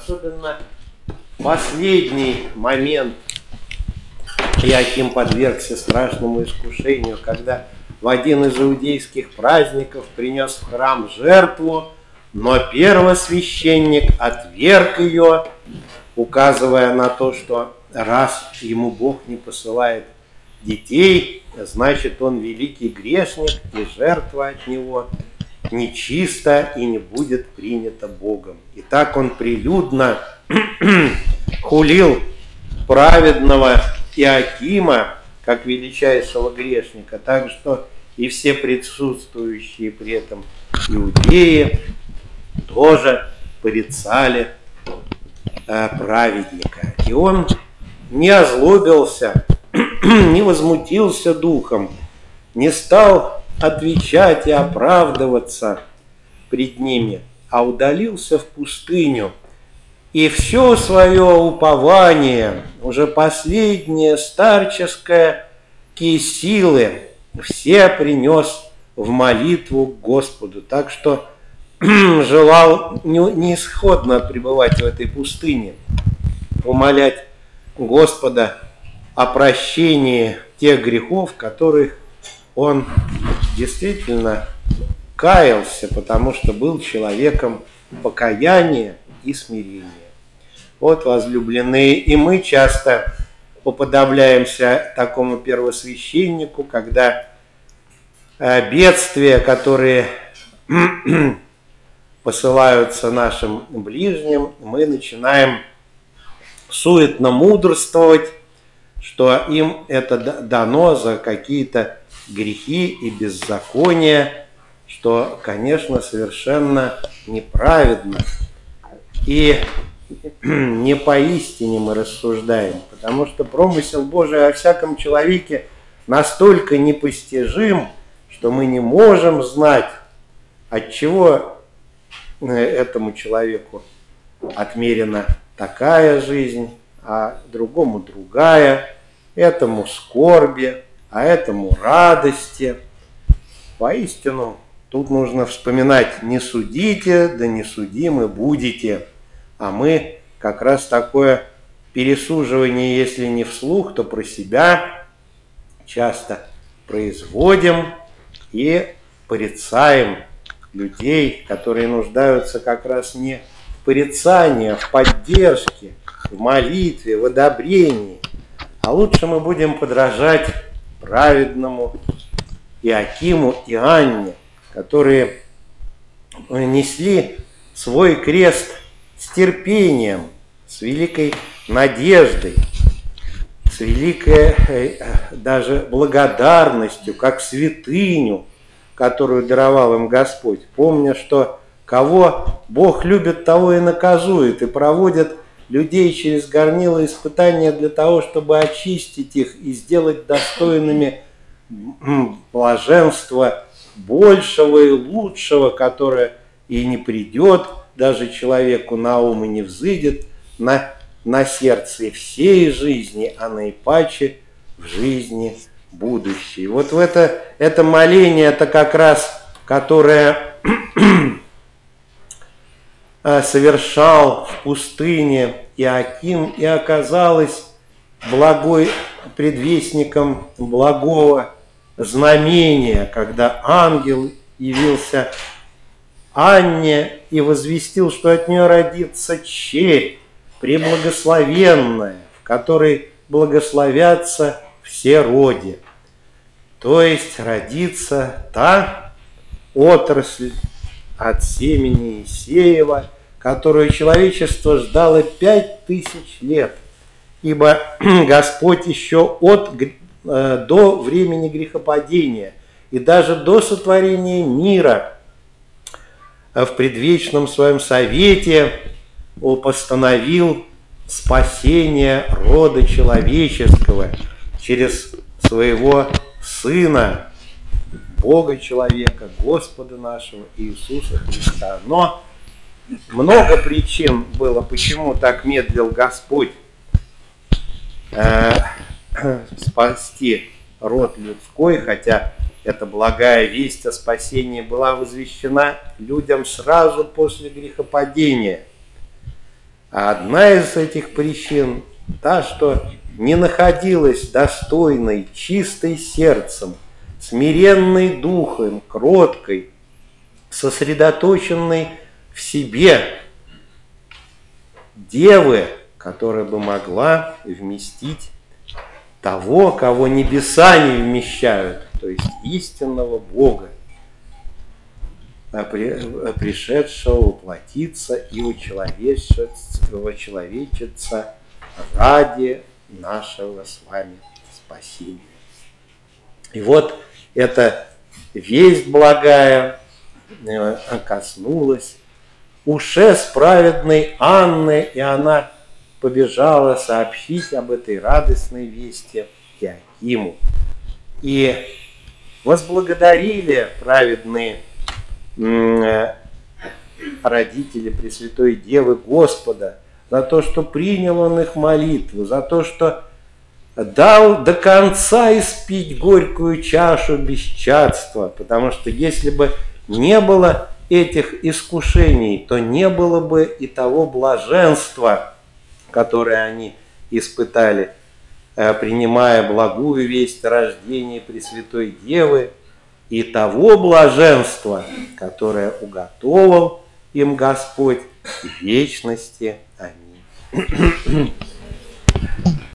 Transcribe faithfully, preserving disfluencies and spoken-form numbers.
особенно последний момент Иоаким подвергся страшному искушению, когда в один из иудейских праздников принес в храм жертву, но первосвященник отверг ее, указывая на то, что раз ему Бог не посылает детей, значит, он великий грешник, и жертва от него нечиста и не будет принята Богом. И так он прилюдно хулил праведного Иоакима, как величайшего грешника, так что и все присутствующие при этом иудеи тоже порицали э, праведника. И он не озлобился, не возмутился духом, не стал отвечать и оправдываться пред ними, а удалился в пустыню. И все свое упование, уже последние старческие силы, все принес в молитву к Господу. Так что желал неисходно пребывать в этой пустыне, умолять Господа о прощении тех грехов, которых он действительно каялся, потому что был человеком покаяния и смирения. Вот, возлюбленные, и мы часто уподобляемся такому первосвященнику, когда бедствия, которые посылаются нашим ближним, мы начинаем суетно мудрствовать, что им это дано за какие-то грехи и беззакония, что, конечно, совершенно неправедно. И не поистине мы рассуждаем, потому что промысел Божий о всяком человеке настолько непостижим, что мы не можем знать, от чего этому человеку отмерена такая жизнь, а другому другая, этому скорби, а этому радости. Поистину, тут нужно вспоминать: не судите, да не судимы будете. А мы как раз такое пересуживание, если не вслух, то про себя часто производим и порицаем людей, которые нуждаются как раз не в порицании, а в поддержке, в молитве, в одобрении. А лучше мы будем подражать праведному Иоакиму и Анне, которые несли свой крест с терпением, с великой надеждой, с великой даже благодарностью, как святыню, которую даровал им Господь, помня, что кого Бог любит, того и наказует, и проводит людей через горнило испытания для того, чтобы очистить их и сделать достойными блаженства большего и лучшего, которое и не придет даже человеку на ум и не взыдет на, на сердце всей жизни, а наипаче в жизни будущей. Вот в это, это моление, это как раз, которое совершал в пустыне Иоаким, и оказалось благой предвестником благого знамения, когда ангел явился Анне и возвестил, что от нее родится черь преблагословенная, в которой благословятся все роди. То есть родится та отрасль от семени Иисеева, которую человечество ждало пять тысяч лет, ибо Господь еще от, э, до времени грехопадения и даже до сотворения мира в предвечном своем совете постановил спасение рода человеческого через своего Сына, Бога-человека, Господа нашего Иисуса Христа. Но много причин было, почему так медлил Господь э, спасти род людской, хотя эта благая весть о спасении была возвещена людям сразу после грехопадения. А одна из этих причин та, что не находилась достойной, чистой сердцем, смиренной духом, кроткой, сосредоточенной в себе девы, которая бы могла вместить того, кого небеса не вмещают, то есть истинного Бога, пришедшего воплотиться и учеловечиться ради нашего с вами спасения. И вот эта весть благая коснулась уше с праведной Анны, и она побежала сообщить об этой радостной вести Иоакиму. И возблагодарили праведные родители Пресвятой Девы Господа за то, что принял Он их молитву, за то, что дал до конца испить горькую чашу бесчадства, потому что если бы не было этих искушений, то не было бы и того блаженства, которое они испытали, принимая благую весть о рождении Пресвятой Девы, и того блаженства, которое уготовал им Господь в вечности. Аминь.